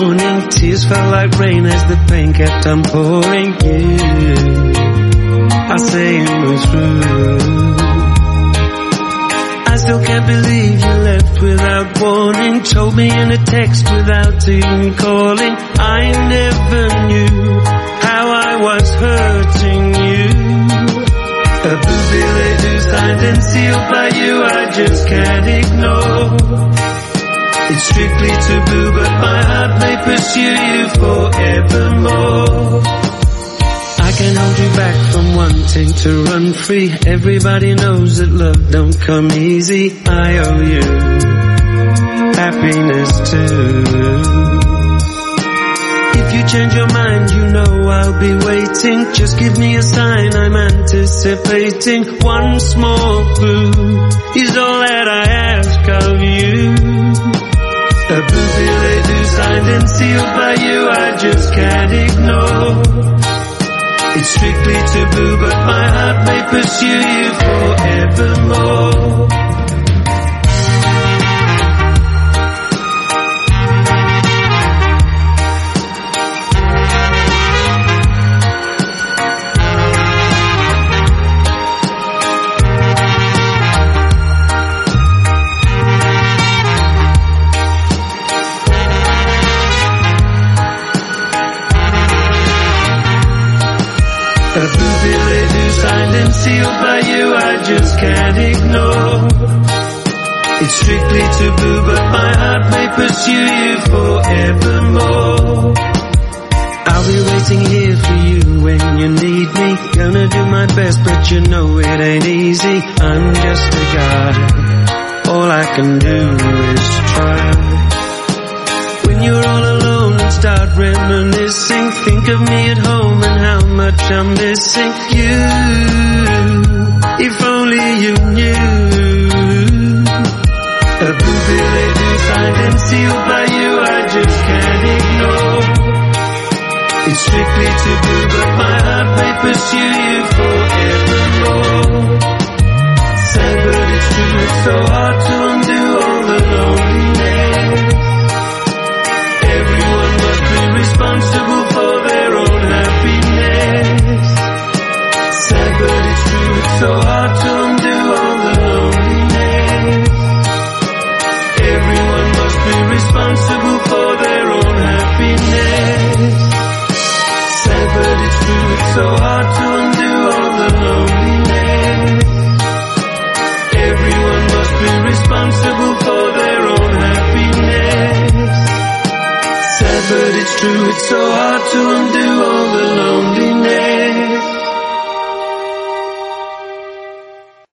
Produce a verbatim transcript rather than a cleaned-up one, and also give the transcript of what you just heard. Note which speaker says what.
Speaker 1: morning. Tears felt like rain as the pain kept on pouring. You, I say it was true. I still can't believe you left without warning. Told me in a text without even calling. I never knew how I was hurting you. A blue billet signed and sealed by you, I just can't ignore. It's strictly taboo, but my heart may pursue you forevermore. I can't hold you back from wanting to run free. Everybody knows that love don't come easy. I owe you happiness too. If you change your mind, you know I'll be waiting. Just give me a sign, I'm anticipating. One small clue is all that I ask of you. A blue billet signed and sealed by you, I just can't ignore. It's strictly taboo, but my heart may pursue you forevermore. A blue billet signed and sealed by you, I just can't ignore. It's strictly taboo, but my heart may pursue you forevermore. I'll be waiting here for you when you need me. Gonna do my best, but you know it ain't easy. I'm just a guy, all I can do is try. When you're all alone and start reminiscing, think of me at home and how much I'm missing you. If only you knew. A blue billet signed and sealed by you, I just can't ignore. It's strictly taboo, but my heart may pursue you forevermore. Sad but it's true, it's so hard to undo all the loneliness. Everyone must be responsible for their own happiness. Sad but it's true, it's so hard to undo all the loneliness. Everyone must be responsible for their own happiness. Sad but it's true, it's so hard to undo all the loneliness. Everyone must be responsible for their own happiness. Sad but it's true, it's so hard to undo all the loneliness.